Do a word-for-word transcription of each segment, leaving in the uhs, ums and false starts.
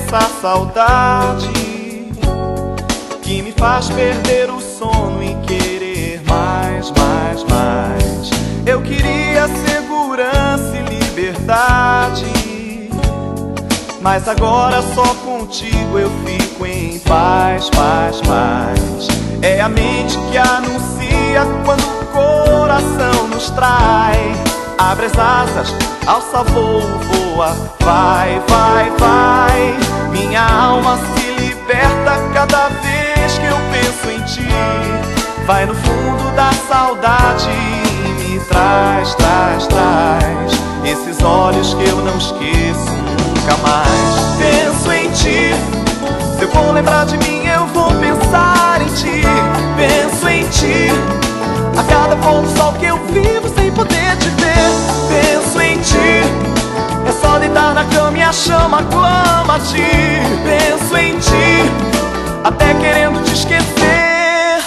essa saudade que me faz perder o sono e querer mais, mais, mais. Eu queria segurança e liberdade, mas agora só contigo eu fico em paz, paz, paz. É a mente que anuncia quando o coração nos trai. Abre as asas, alça voo, voa, vai, vai, vai. Minha alma se liberta cada vez que eu penso em ti. Vai no fundo da saudade e me traz, traz, traz esses olhos que eu não esqueço nunca mais. Penso em ti, se eu for lembrar de mim eu vou pensar em ti. Penso em ti, a cada pôr do sol que eu vivo sem poder te ver. Penso em ti, é só deitar na cama e a chama clama a ti. Penso em ti, até querendo te esquecer.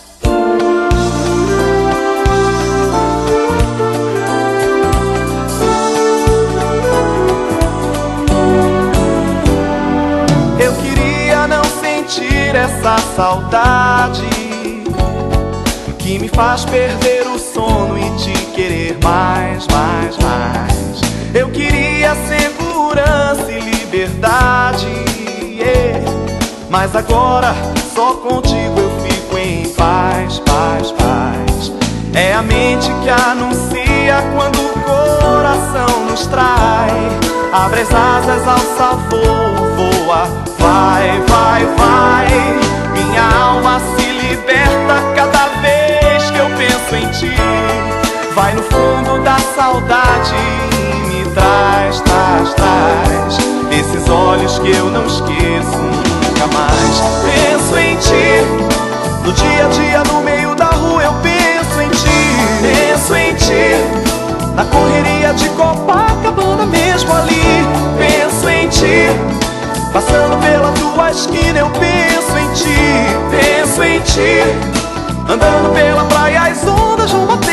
Eu queria não sentir essa saudade que me faz perder o sono e te querer mais, mais, mais. Eu queria segurança e liberdade, yeah. Mas agora só contigo eu fico em paz, paz, paz. É a mente que anuncia quando o coração nos trai. Abre as asas, alça voo, voa, vai, vai, vai. Minha alma se liberta cada vez que eu penso em ti. Vai no fundo da saudade e me traz, traz, traz esses olhos que eu não esqueço nunca mais. Penso em ti, no dia a dia, no meio da rua eu penso em ti. Penso em ti, na correria de Copacabana mesmo ali. Penso em ti, passando pela tua esquina eu penso em ti. Penso em ti, andando pela praia as ondas vão bater.